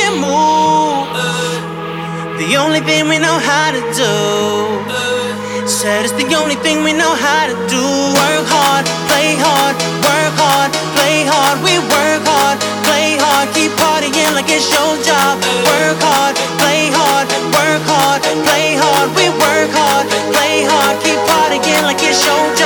and move. The only thing we know how to do. Said it's the only thing we know how to do. Work hard, play hard, work hard, play hard. We work hard, play hard, keep partying like it's your job. Work hard, play hard, work hard, play hard. We work hard, play hard, keep partying like it's your job.